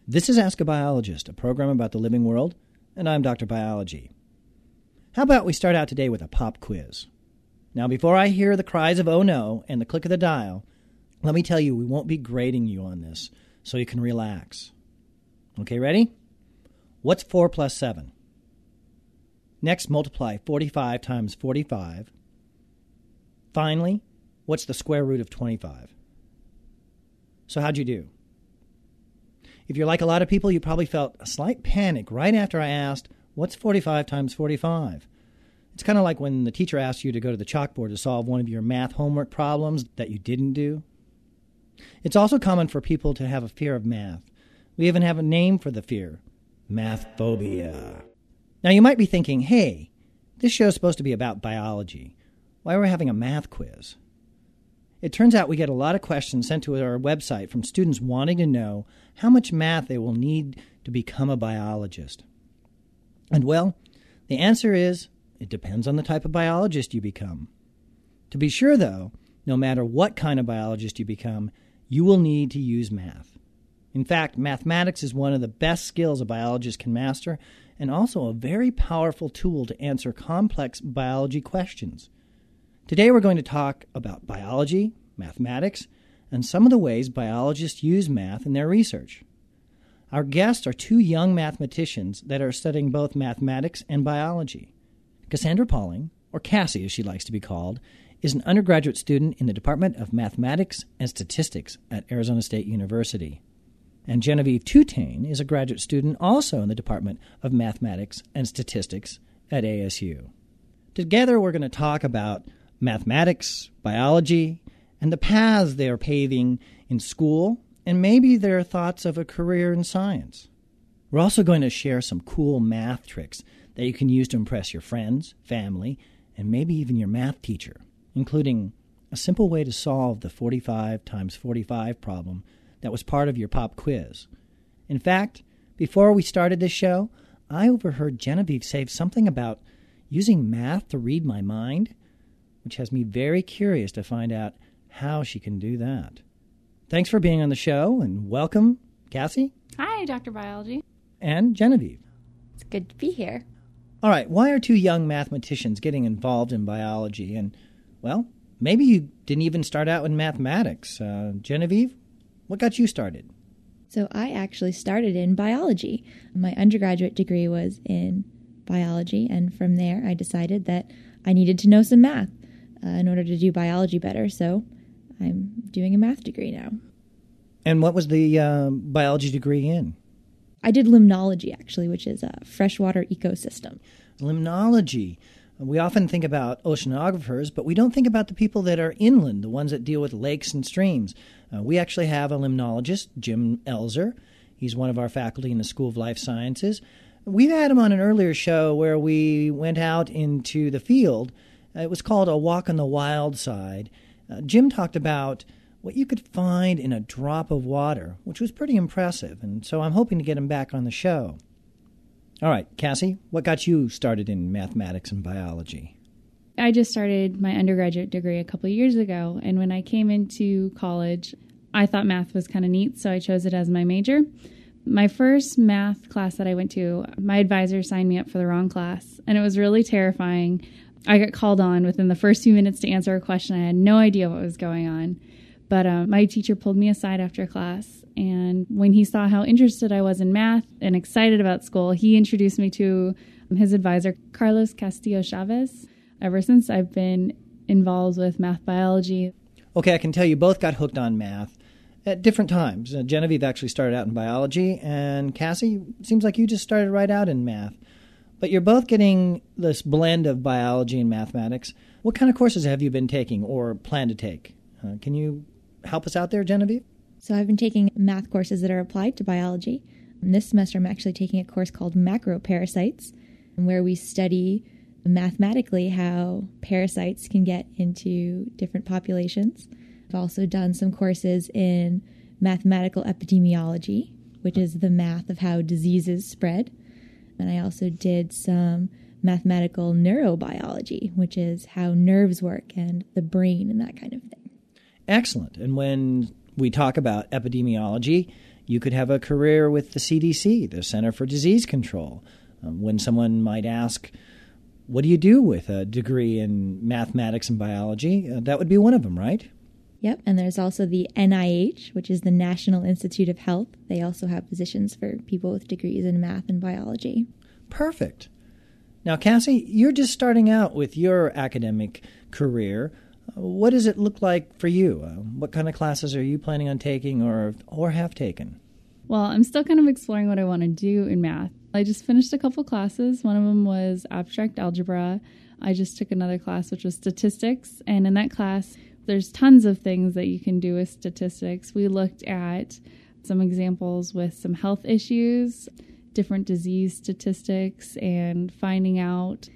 This is Ask a Biologist, a program about the living world, and I'm Dr. Biology. How about we start out today with a pop quiz? Now, before I hear the cries of oh no and the click of the dial, let me tell you we won't be grading you on this, so you can relax. Okay, ready? What's 4 plus 7? Next, multiply 45 times 45. Finally, what's the square root of 25? So how'd you do? If you're like a lot of people, you probably felt a slight panic right after I asked, what's 45 times 45? It's kind of like when the teacher asks you to go to the chalkboard to solve one of your math homework problems that you didn't do. It's also common for people to have a fear of math. We even have a name for the fear, math phobia. Now you might be thinking, hey, this show's supposed to be about biology. Why are we having a math quiz? It turns out we get a lot of questions sent to our website from students wanting to know how much math they will need to become a biologist. And well, the answer is, it depends on the type of biologist you become. To be sure, though, no matter what kind of biologist you become, you will need to use math. In fact, mathematics is one of the best skills a biologist can master, and also a very powerful tool to answer complex biology questions. Today we're going to talk about biology, mathematics, and some of the ways biologists use math in their research. Our guests are two young mathematicians that are studying both mathematics and biology. Cassandra Pauling, or Cassie as she likes to be called, is an undergraduate student in the Department of Mathematics and Statistics at Arizona State University. And Genevieve Tutane is a graduate student also in the Department of Mathematics and Statistics at ASU. Together we're going to talk about mathematics, biology, and the paths they are paving in school, and maybe their thoughts of a career in science. We're also going to share some cool math tricks that you can use to impress your friends, family, and maybe even your math teacher, including a simple way to solve the 45 times 45 problem that was part of your pop quiz. In fact, before we started this show, I overheard Genevieve say something about using math to read my mind, which has me very curious to find out how she can do that. Thanks for being on the show, and welcome, Cassie. Hi, Dr. Biology. And Genevieve. It's good to be here. All right, why are two young mathematicians getting involved in biology? And, well, maybe you didn't even start out in mathematics. Genevieve, what got you started? So I actually started in biology. My undergraduate degree was in biology, and from there I decided that I needed to know some math in order to do biology better, so I'm doing a math degree now. And what was the biology degree in? I did limnology, actually, which is a freshwater ecosystem. Limnology. We often think about oceanographers, but we don't think about the people that are inland, the ones that deal with lakes and streams. We actually have a limnologist, Jim Elzer. He's one of our faculty in the School of Life Sciences. We've had him on an earlier show where we went out into the field. It was called A Walk on the Wild Side. Jim talked about what you could find in a drop of water, which was pretty impressive, and so I'm hoping to get him back on the show. All right, Cassie, what got you started in mathematics and biology? I just started my undergraduate degree a couple of years ago, and when I came into college, I thought math was kind of neat, so I chose it as my major. My first math class that I went to, my advisor signed me up for the wrong class, and it was really terrifying. I got called on within the first few minutes to answer a question. I had no idea what was going on. But my teacher pulled me aside after class, and when he saw how interested I was in math and excited about school, he introduced me to his advisor, Carlos Castillo Chavez. Ever since, I've been involved with math biology. Okay, I can tell you both got hooked on math at different times. Genevieve actually started out in biology, and Cassie, seems like you just started right out in math. But you're both getting this blend of biology and mathematics. What kind of courses have you been taking or plan to take? Can you help us out there, Genevieve? So I've been taking math courses that are applied to biology. And this semester I'm actually taking a course called Macroparasites, where we study mathematically how parasites can get into different populations. I've also done some courses in mathematical epidemiology, which is the math of how diseases spread. And I also did some mathematical neurobiology, which is how nerves work and the brain and that kind of thing. Excellent. And when we talk about epidemiology, You could have a career with the CDC, the Center for Disease Control. When someone might ask, what do you do with a degree in mathematics and biology? That would be one of them, right? Yep, and there's also the NIH, which is the National Institute of Health. They also have positions for people with degrees in math and biology. Perfect. Now, Cassie, you're just starting out with your academic career. What does it look like for you? What kind of classes are you planning on taking or have taken? Well, I'm still kind of exploring what I want to do in math. I just finished a couple classes. One of them was abstract algebra. I just took another class, which was statistics. And in that class, there's tons of things that you can do with statistics. We looked at some examples with some health issues, different disease statistics, and finding out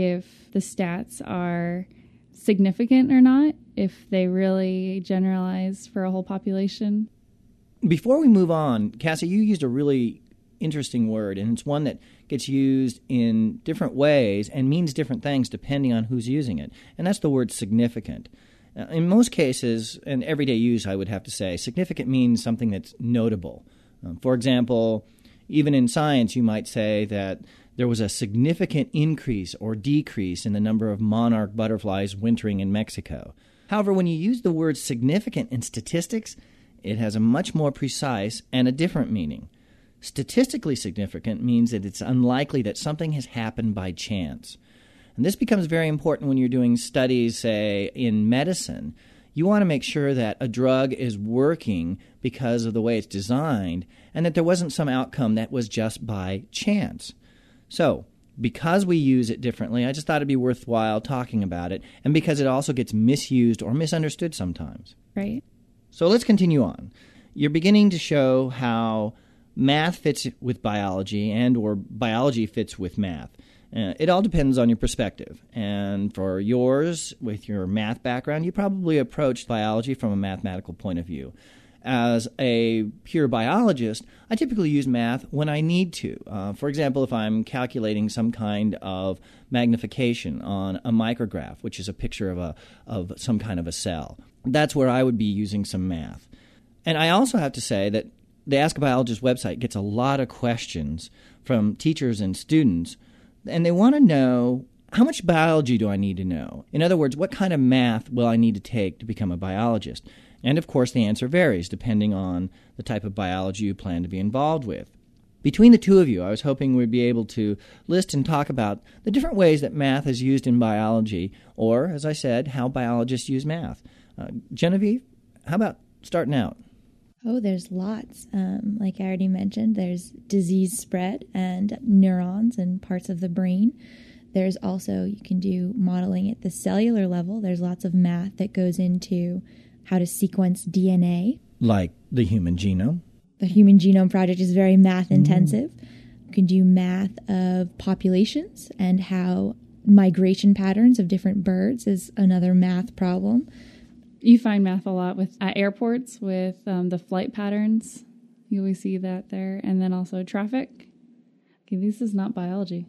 if the stats are significant or not, if they really generalize for a whole population. Before we move on, Cassie, you used a really interesting word, and it's one that gets used in different ways and means different things depending on who's using it, and that's the word significant. In most cases, in everyday use, I would have to say, significant means something that's notable. For example, even in science, you might say that there was a significant increase or decrease in the number of monarch butterflies wintering in Mexico. However, when you use the word significant in statistics, it has a much more precise and a different meaning. Statistically significant means that it's unlikely that something has happened by chance. And this becomes very important when you're doing studies, say, in medicine. You want to make sure that a drug is working because of the way it's designed and that there wasn't some outcome that was just by chance. So, because we use it differently, I just thought it'd be worthwhile talking about it, and because it also gets misused or misunderstood sometimes. Right. So let's continue on. You're beginning to show how math fits with biology and or biology fits with math. It all depends on your perspective. And for yours, with your math background, you probably approached biology from a mathematical point of view. As a pure biologist, I typically use math when I need to. For example, if I'm calculating some kind of magnification on a micrograph, which is a picture of some kind of a cell, that's where I would be using some math. And I also have to say that the Ask a Biologist website gets a lot of questions from teachers and students, and they want to know, how much biology do I need to know? In other words, what kind of math will I need to take to become a biologist? And of course, the answer varies depending on the type of biology you plan to be involved with. Between the two of you, I was hoping we'd be able to list and talk about the different ways that math is used in biology, or, as I said, how biologists use math. Genevieve, how about starting out? Oh, there's lots. Like I already mentioned, there's disease spread and neurons and parts of the brain. There's also, you can do modeling at the cellular level. There's lots of math that goes into how to sequence DNA. Like the Human Genome. The Human Genome Project is very math intensive. You can do math of populations and how migration patterns of different birds is another math problem. You find math a lot at airports with the flight patterns. You always see that there. And then also traffic. Okay, this is not biology.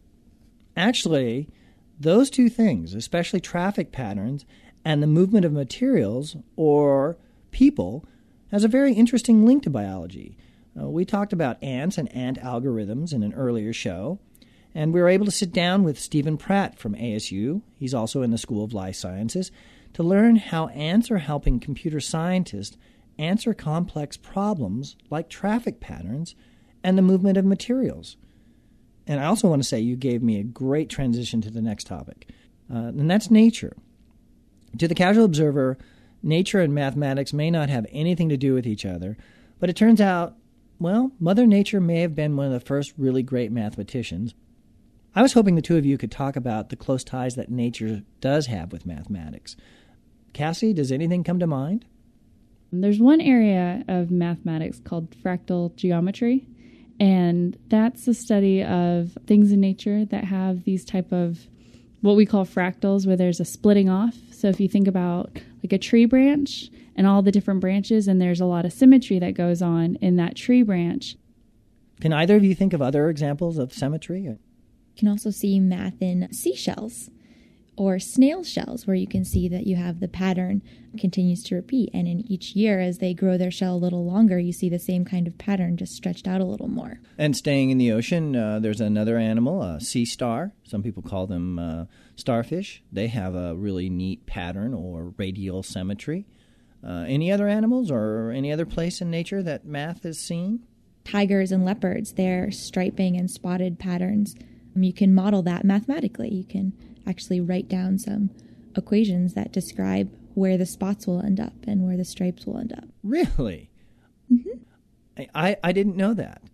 Actually, those two things, especially traffic patterns and the movement of materials or people, has a very interesting link to biology. We talked about ants and ant algorithms in an earlier show, and we were able to sit down with Stephen Pratt from ASU, he's also in the School of Life Sciences, to learn how ants are helping computer scientists answer complex problems like traffic patterns and the movement of materials. And I also want to say you gave me a great transition to the next topic, and that's nature. To the casual observer, nature and mathematics may not have anything to do with each other, but it turns out, well, Mother Nature may have been one of the first really great mathematicians. I was hoping the two of you could talk about the close ties that nature does have with mathematics. Cassie, does anything come to mind? There's one area of mathematics called fractal geometry, and that's the study of things in nature that have these type of what we call fractals, where there's a splitting off. So if you think about like a tree branch and all the different branches, and there's a lot of symmetry that goes on in that tree branch. Can either of you think of other examples of symmetry? You can also see math in seashells. Or snail shells, where you can see that you have the pattern continues to repeat. And in each year, as they grow their shell a little longer, you see the same kind of pattern just stretched out a little more. And staying in the ocean, there's another animal, a sea star. Some people call them starfish. They have a really neat pattern or radial symmetry. Any other animals or any other place in nature that math is seen? Tigers and leopards, their striping and spotted patterns, you can model that mathematically. You can actually write down some equations that describe where the spots will end up and where the stripes will end up. Really? Mm-hmm. I didn't know that.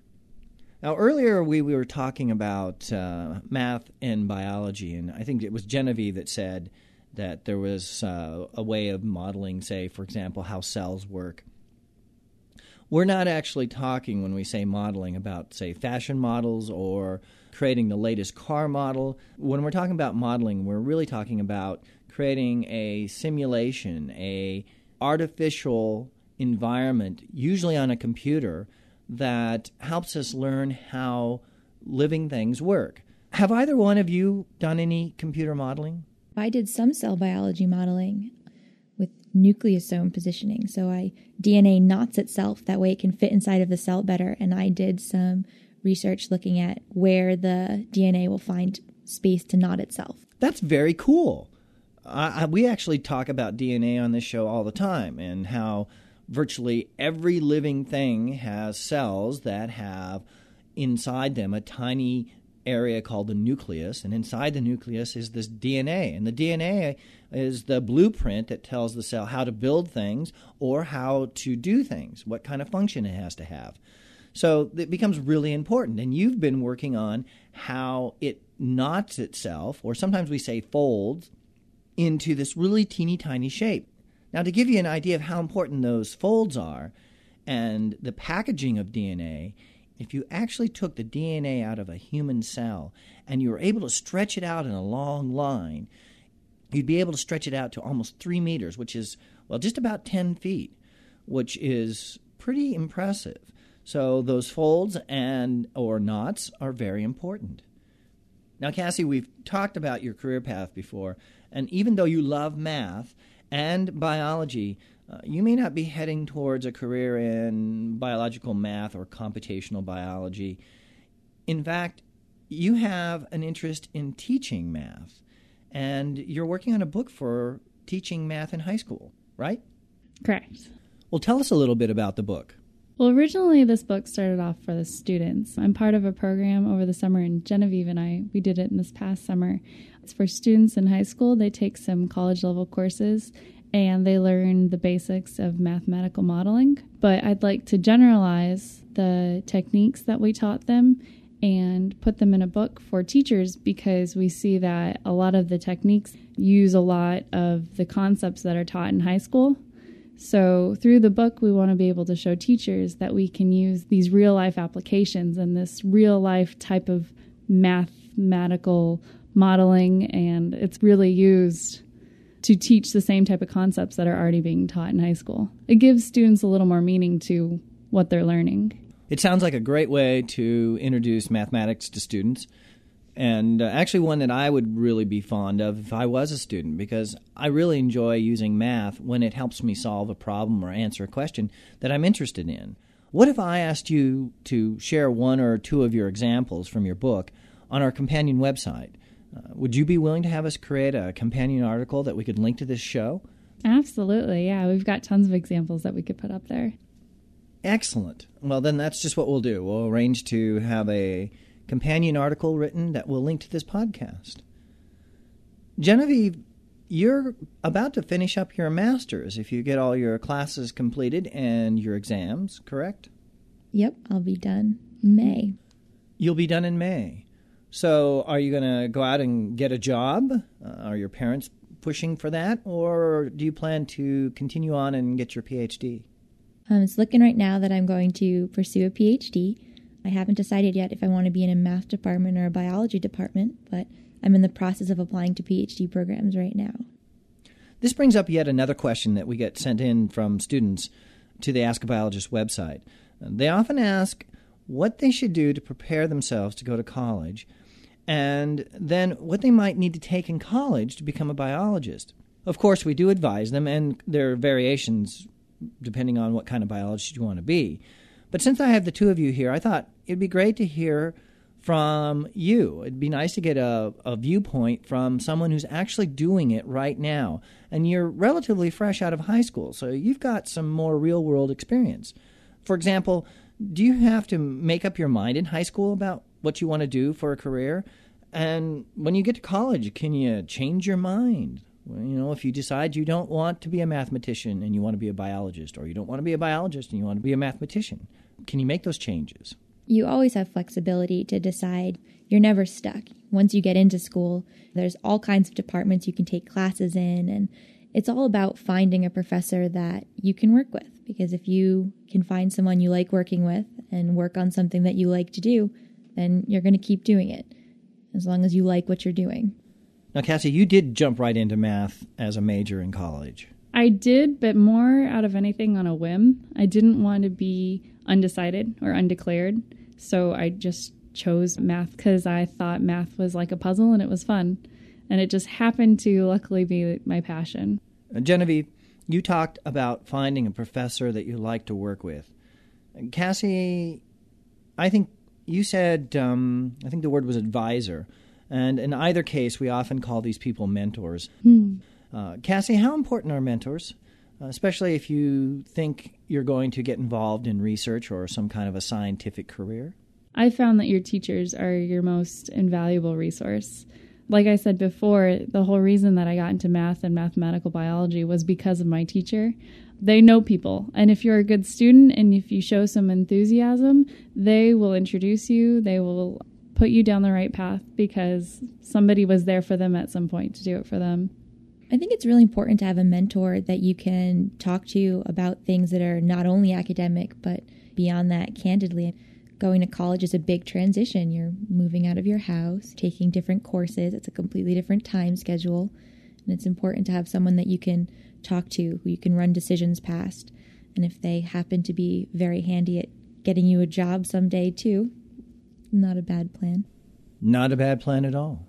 Now, earlier we were talking about math and biology, and I think it was Genevieve that said that there was a way of modeling, say, for example, how cells work. We're not actually talking, when we say modeling, about, say, fashion models or creating the latest car model. When we're talking about modeling, we're really talking about creating a simulation, a artificial environment, usually on a computer, that helps us learn how living things work. Have either one of you done any computer modeling? I did some cell biology modeling with nucleosome positioning. So DNA knots itself, that way it can fit inside of the cell better. And I did some research looking at where the DNA will find space to knot itself. That's very cool. We actually talk about DNA on this show all the time, and how virtually every living thing has cells that have inside them a tiny area called the nucleus, and inside the nucleus is this DNA, and the DNA is the blueprint that tells the cell how to build things or how to do things, what kind of function it has to have. So it becomes really important, and you've been working on how it knots itself, or sometimes we say folds, into this really teeny tiny shape. Now, to give you an idea of how important those folds are and the packaging of DNA, if you actually took the DNA out of a human cell and you were able to stretch it out in a long line, you'd be able to stretch it out to almost 3 meters, which is, well, just about 10 feet, which is pretty impressive. So those folds and or knots are very important. Now, Cassie, we've talked about your career path before, and even though you love math and biology, you may not be heading towards a career in biological math or computational biology. In fact, you have an interest in teaching math, and you're working on a book for teaching math in high school, right? Correct. Well, tell us a little bit about the book. Well, originally this book started off for the students. I'm part of a program over the summer, and Genevieve and we did it in this past summer. It's for students in high school. They take some college-level courses, and they learn the basics of mathematical modeling. But I'd like to generalize the techniques that we taught them and put them in a book for teachers, because we see that a lot of the techniques use a lot of the concepts that are taught in high school. So through the book, we want to be able to show teachers that we can use these real-life applications and this real-life type of mathematical modeling, and it's really used to teach the same type of concepts that are already being taught in high school. It gives students a little more meaning to what they're learning. It sounds like a great way to introduce mathematics to students, and actually one that I would really be fond of if I was a student, because I really enjoy using math when it helps me solve a problem or answer a question that I'm interested in. What if I asked you to share one or two of your examples from your book on our companion website? Would you be willing to have us create a companion article that we could link to this show? Absolutely, yeah. We've got tons of examples that we could put up there. Excellent. Well, then that's just what we'll do. We'll arrange to have a companion article written that will link to this podcast. Genevieve, you're about to finish up your master's if you get all your classes completed and your exams, correct? Yep, I'll be done in May. You'll be done in May. So are you going to go out and get a job? Are your parents pushing for that? Or do you plan to continue on and get your PhD? It's looking right now that I'm going to pursue a PhD. I haven't decided yet if I want to be in a math department or a biology department, but I'm in the process of applying to PhD programs right now. This brings up yet another question that we get sent in from students to the Ask a Biologist website. They often ask what they should do to prepare themselves to go to college, and then what they might need to take in college to become a biologist. Of course, we do advise them, and there are variations depending on what kind of biologist you want to be. But since I have the two of you here, I thought it'd be great to hear from you. It'd be nice to get a viewpoint from someone who's actually doing it right now. And you're relatively fresh out of high school, so you've got some more real-world experience. For example, do you have to make up your mind in high school about what you want to do for a career? And when you get to college, can you change your mind? If you decide you don't want to be a mathematician and you want to be a biologist, or you don't want to be a biologist and you want to be a mathematician, can you make those changes? You always have flexibility to decide. You're never stuck. Once you get into school, there's all kinds of departments you can take classes in, and it's all about finding a professor that you can work with. Because if you can find someone you like working with and work on something that you like to do, then you're going to keep doing it, as long as you like what you're doing. Now, Cassie, you did jump right into math as a major in college. I did, but more out of anything on a whim. I didn't want to be undecided or undeclared, so I just chose math because I thought math was like a puzzle and it was fun. And it just happened to luckily be my passion. Genevieve, you talked about finding a professor that you like to work with. Cassie, I think you said, I think the word was advisor. And in either case, we often call these people mentors. Cassie, how important are mentors, especially if you think you're going to get involved in research or some kind of a scientific career? I found that your teachers are your most invaluable resource. Like I said before, the whole reason that I got into math and mathematical biology was because of my teacher. They know people, and if you're a good student and if you show some enthusiasm, they will introduce you, they will put you down the right path because somebody was there for them at some point to do it for them. I think it's really important to have a mentor that you can talk to about things that are not only academic, but beyond that, candidly. Going to college is a big transition. You're moving out of your house, taking different courses. It's a completely different time schedule. And it's important to have someone that you can talk to, who you can run decisions past. And if they happen to be very handy at getting you a job someday too, not a bad plan. Not a bad plan at all.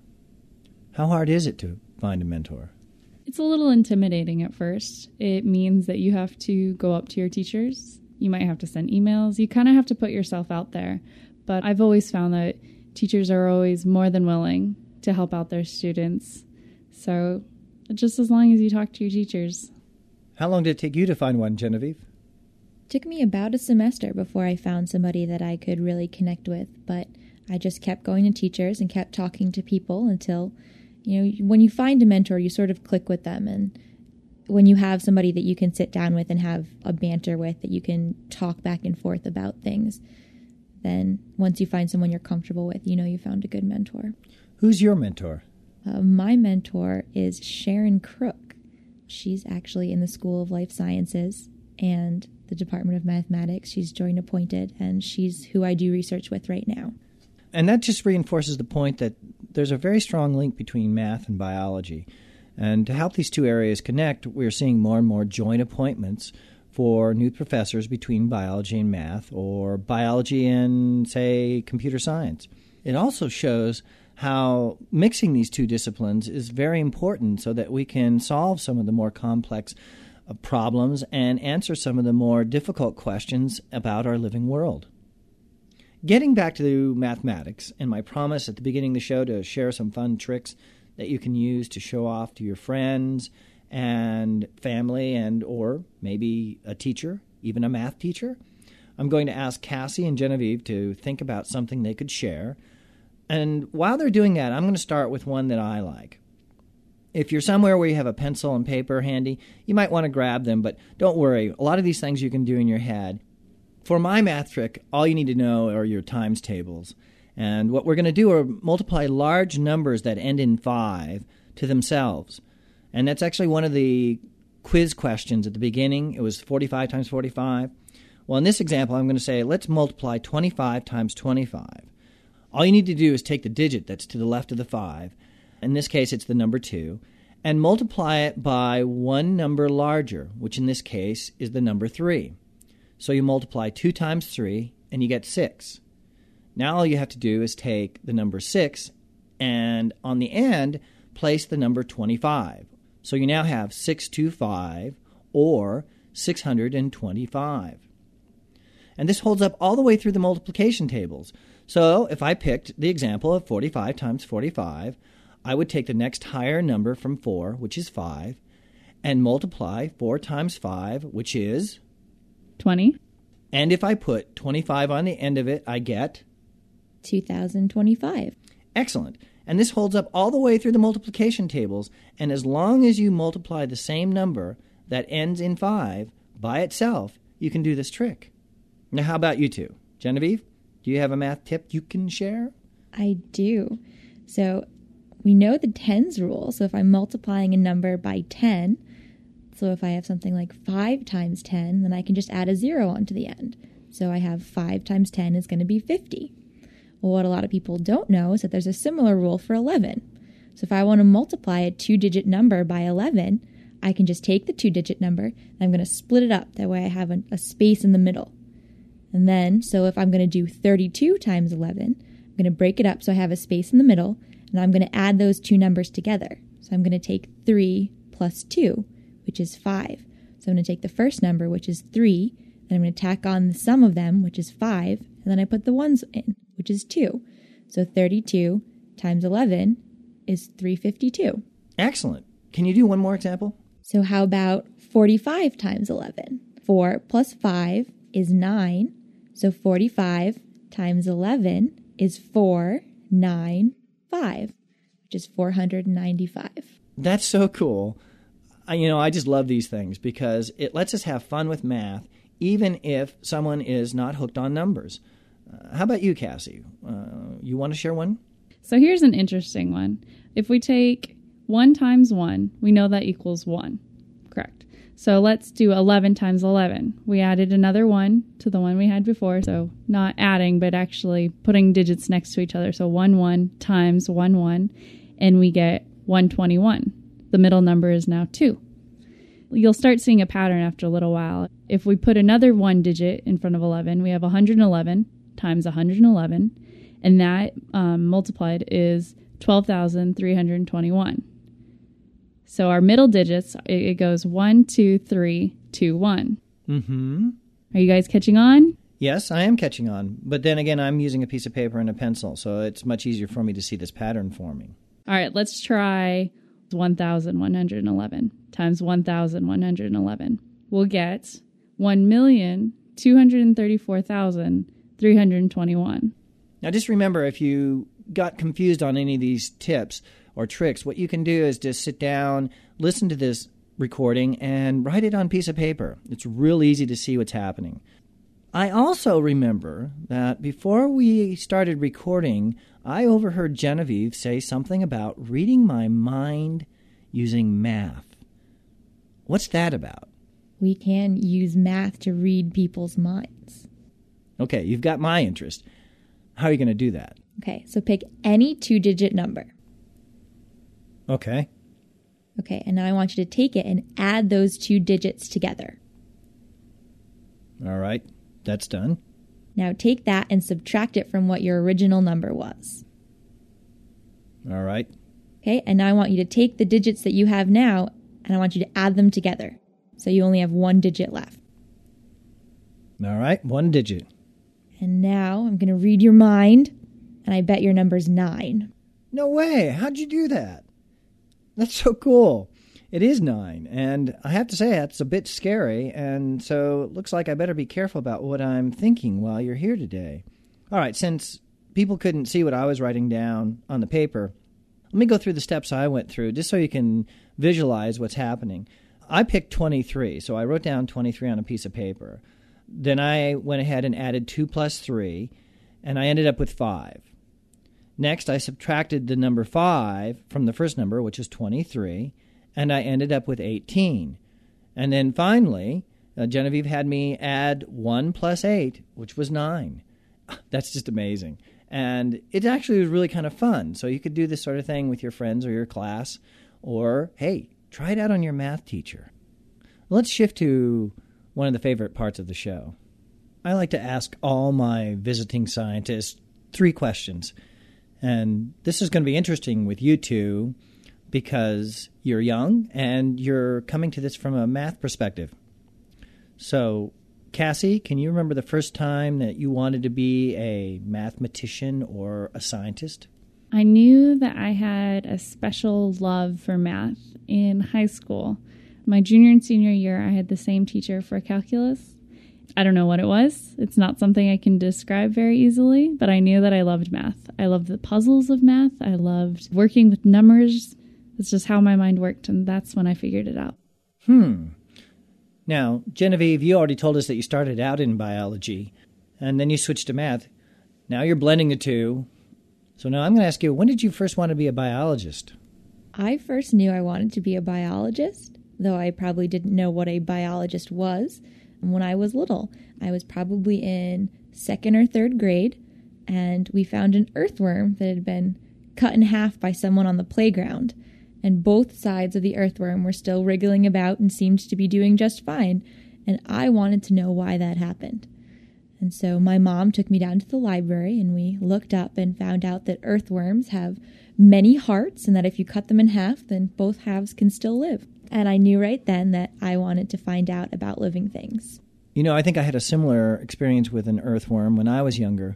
How hard is it to find a mentor? It's a little intimidating at first. It means that you have to go up to your teachers. You might have to send emails. You kind of have to put yourself out there. But I've always found that teachers are always more than willing to help out their students. So just as long as you talk to your teachers. How long did it take you to find one, Genevieve? It took me about a semester before I found somebody that I could really connect with. But I just kept going to teachers and kept talking to people until, when you find a mentor, you sort of click with them. And when you have somebody that you can sit down with and have a banter with, that you can talk back and forth about things, then once you find someone you're comfortable with, you found a good mentor. Who's your mentor? My mentor is Sharon Crook. She's actually in the School of Life Sciences and the Department of Mathematics. She's joint appointed, and she's who I do research with right now. And that just reinforces the point that there's a very strong link between math and biology. And to help these two areas connect, we're seeing more and more joint appointments for new professors between biology and math, or biology and, say, computer science. It also shows how mixing these two disciplines is very important so that we can solve some of the more complex problems and answer some of the more difficult questions about our living world. Getting back to mathematics, and my promise at the beginning of the show to share some fun tricks that you can use to show off to your friends and family and or maybe a teacher, even a math teacher, I'm going to ask Cassie and Genevieve to think about something they could share. And while they're doing that, I'm going to start with one that I like. If you're somewhere where you have a pencil and paper handy, you might want to grab them, but don't worry. A lot of these things you can do in your head. For my math trick, all you need to know are your times tables. And what we're going to do are multiply large numbers that end in 5 to themselves. And that's actually one of the quiz questions at the beginning. It was 45 times 45. Well, in this example, I'm going to say, let's multiply 25 times 25. All you need to do is take the digit that's to the left of the 5. In this case, it's the number 2, and multiply it by one number larger, which in this case is the number 3. So you multiply 2 times 3, and you get 6. Now all you have to do is take the number 6 And on the end, place the number 25. So you now have 625 or 625. And this holds up all the way through the multiplication tables. So if I picked the example of 45 times 45, I would take the next higher number from 4, which is 5, and multiply 4 times 5, which is 20. And if I put 25 on the end of it, I get 2025. Excellent. And this holds up all the way through the multiplication tables. And as long as you multiply the same number that ends in 5 by itself, you can do this trick. Now, how about you two? Genevieve, do you have a math tip you can share? I do. So we know the tens rule. So if I'm multiplying a number by 10, so if I have something like 5 times 10, then I can just add a 0 onto the end. So I have 5 times 10 is going to be 50. Well, what a lot of people don't know is that there's a similar rule for 11. So if I want to multiply a 2-digit number by 11, I can just take the 2-digit number and I'm going to split it up. That way I have a space in the middle. And then, so if I'm going to do 32 times 11, I'm going to break it up so I have a space in the middle, and I'm going to add those two numbers together. So I'm going to take 3 plus 2, which is 5. So I'm going to take the first number, which is 3, and I'm going to tack on the sum of them, which is 5, and then I put the ones in, which is 2. So 32 times 11 is 352. Excellent. Can you do one more example? So how about 45 times 11? 4 plus 5 is 9. So 45 times 11 is 495, which is 495. That's so cool. I just love these things because it lets us have fun with math, even if someone is not hooked on numbers. How about you, Cassie? You want to share one? So here's an interesting one. If we take 1 times 1, we know that equals 1. Correct. So let's do 11 times 11. We added another 1 to the one we had before. So not adding, but actually putting digits next to each other. So 1, 1 times 1, 1. And we get 121. The middle number is now 2. You'll start seeing a pattern after a little while. If we put another 1 digit in front of 11, we have 111 times 111. And that multiplied is 12,321. So our middle digits, it goes 1, 2, 3, 2, 1. Mm-hmm. Are you guys catching on? Yes, I am catching on. But then again, I'm using a piece of paper and a pencil, so it's much easier for me to see this pattern forming. All right, let's try 1,111 times 1,111. We'll get 1,234,321. Now just remember, if you got confused on any of these tips or tricks, what you can do is just sit down, listen to this recording, and write it on a piece of paper. It's real easy to see what's happening. I also remember that before we started recording, I overheard Genevieve say something about reading my mind using math. What's that about? We can use math to read people's minds. Okay, you've got my interest. How are you going to do that? Okay, so pick any 2-digit number. Okay. Okay, and now I want you to take it and add those 2 digits together. All right, that's done. Now take that and subtract it from what your original number was. All right. Okay, and now I want you to take the digits that you have now, and I want you to add them together. So you only have 1 digit left. All right, 1 digit. And now I'm going to read your mind, and I bet your number's 9. No way. How'd you do that? That's so cool. It is 9, and I have to say that's a bit scary, and so it looks like I better be careful about what I'm thinking while you're here today. All right, since people couldn't see what I was writing down on the paper, let me go through the steps I went through just so you can visualize what's happening. I picked 23, so I wrote down 23 on a piece of paper. Then I went ahead and added 2 plus 3, and I ended up with 5. Next, I subtracted the number 5 from the first number, which is 23, and I ended up with 18. And then finally, Genevieve had me add 1 plus 8, which was 9. That's just amazing. And it actually was really kind of fun. So you could do this sort of thing with your friends or your class, or, hey, try it out on your math teacher. Let's shift to one of the favorite parts of the show. I like to ask all my visiting scientists 3 questions. And this is going to be interesting with you two because you're young and you're coming to this from a math perspective. So, Cassie, can you remember the first time that you wanted to be a mathematician or a scientist? I knew that I had a special love for math in high school. My junior and senior year, I had the same teacher for calculus. I don't know what it was. It's not something I can describe very easily, but I knew that I loved math. I loved the puzzles of math. I loved working with numbers. It's just how my mind worked, and that's when I figured it out. Now, Genevieve, you already told us that you started out in biology, and then you switched to math. Now you're blending the two. So now I'm going to ask you, when did you first want to be a biologist? I first knew I wanted to be a biologist, though I probably didn't know what a biologist was. When I was little, I was probably in 2nd or 3rd grade, and we found an earthworm that had been cut in half by someone on the playground, and both sides of the earthworm were still wriggling about and seemed to be doing just fine, and I wanted to know why that happened. And so my mom took me down to the library, and we looked up and found out that earthworms have many hearts, and that if you cut them in half, then both halves can still live. And I knew right then that I wanted to find out about living things. You know, I think I had a similar experience with an earthworm when I was younger.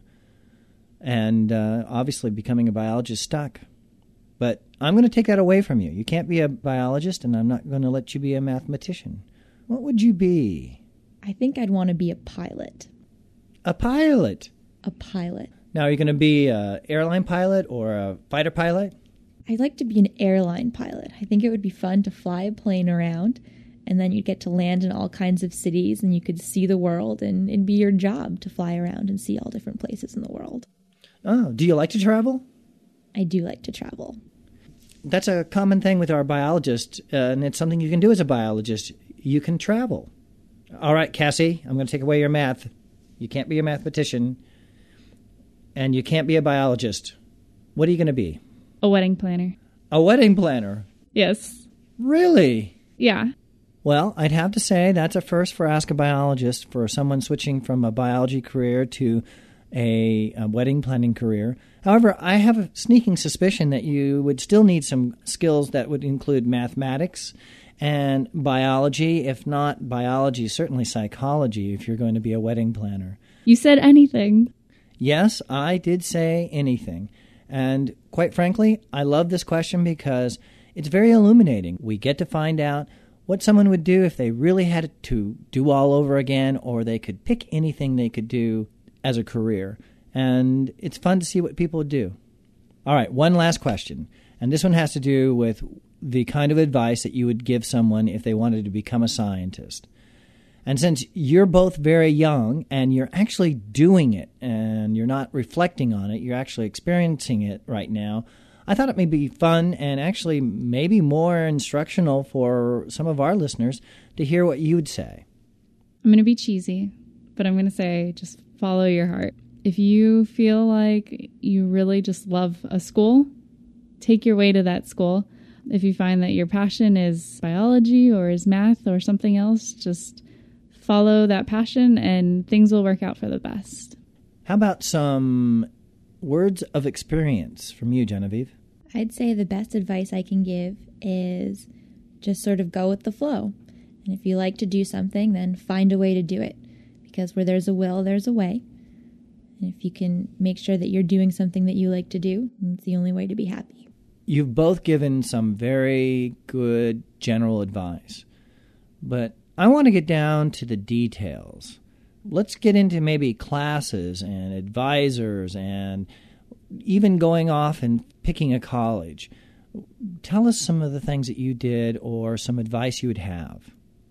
And obviously becoming a biologist stuck. But I'm going to take that away from you. You can't be a biologist, and I'm not going to let you be a mathematician. What would you be? I think I'd want to be a pilot. A pilot? A pilot. Now, are you going to be an airline pilot or a fighter pilot? I'd like to be an airline pilot. I think it would be fun to fly a plane around, and then you'd get to land in all kinds of cities, and you could see the world, and it'd be your job to fly around and see all different places in the world. Oh, do you like to travel? I do like to travel. That's a common thing with our biologists, and it's something you can do as a biologist. You can travel. All right, Cassie, I'm going to take away your math. You can't be a mathematician, and you can't be a biologist. What are you going to be? A wedding planner. A wedding planner? Yes. Really? Yeah. Well, I'd have to say that's a first for Ask a Biologist for someone switching from a biology career to a wedding planning career. However, I have a sneaking suspicion that you would still need some skills that would include mathematics and biology. If not biology, certainly psychology if you're going to be a wedding planner. You said anything. Yes, I did say anything. And quite frankly, I love this question because it's very illuminating. We get to find out what someone would do if they really had to do all over again, or they could pick anything they could do as a career. And it's fun to see what people would do. All right, one last question. And this one has to do with the kind of advice that you would give someone if they wanted to become a scientist. And since you're both very young and you're actually doing it and you're not reflecting on it, you're actually experiencing it right now, I thought it may be fun and actually maybe more instructional for some of our listeners to hear what you'd say. I'm going to be cheesy, but I'm going to say just follow your heart. If you feel like you really just love a school, take your way to that school. If you find that your passion is biology or is math or something else, just follow that passion and things will work out for the best. How about some words of experience from you, Genevieve? I'd say the best advice I can give is just sort of go with the flow. And if you like to do something, then find a way to do it. Because where there's a will, there's a way. And if you can make sure that you're doing something that you like to do, it's the only way to be happy. You've both given some very good general advice, but I want to get down to the details. Let's get into maybe classes and advisors and even going off and picking a college. Tell us some of the things that you did or some advice you would have.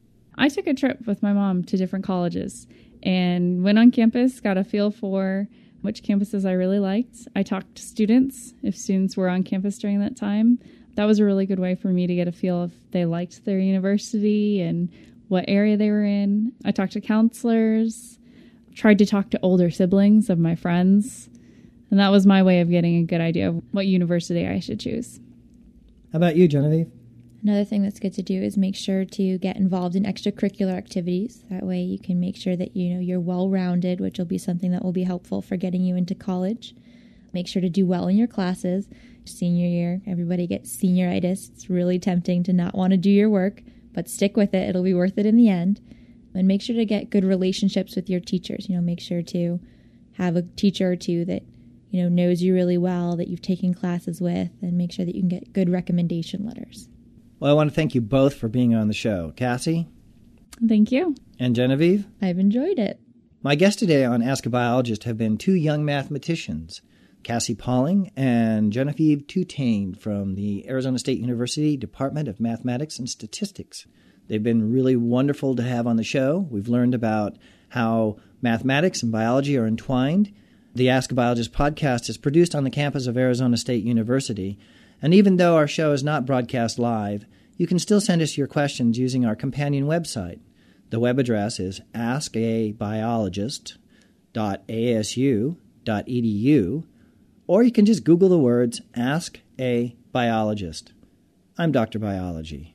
I took a trip with my mom to different colleges and went on campus, got a feel for which campuses I really liked. I talked to students, if students were on campus during that time. That was a really good way for me to get a feel if they liked their university and what area they were in. I talked to counselors, tried to talk to older siblings of my friends, and that was my way of getting a good idea of what university I should choose. How about you, Genevieve? Another thing that's good to do is make sure to get involved in extracurricular activities. That way you can make sure that you're well-rounded, which will be something that will be helpful for getting you into college. Make sure to do well in your classes. Senior year, everybody gets senioritis. It's really tempting to not want to do your work, but stick with it. It'll be worth it in the end. And make sure to get good relationships with your teachers. Make sure to have a teacher or two that, knows you really well, that you've taken classes with, and make sure that you can get good recommendation letters. Well, I want to thank you both for being on the show. Cassie? Thank you. And Genevieve? I've enjoyed it. My guests today on Ask a Biologist have been two young mathematicians, Cassie Pauling and Genevieve Tutane from the Arizona State University Department of Mathematics and Statistics. They've been really wonderful to have on the show. We've learned about how mathematics and biology are entwined. The Ask a Biologist podcast is produced on the campus of Arizona State University, and even though our show is not broadcast live, you can still send us your questions using our companion website. The web address is askabiologist.asu.edu, or you can just Google the words Ask a Biologist. I'm Dr. Biology.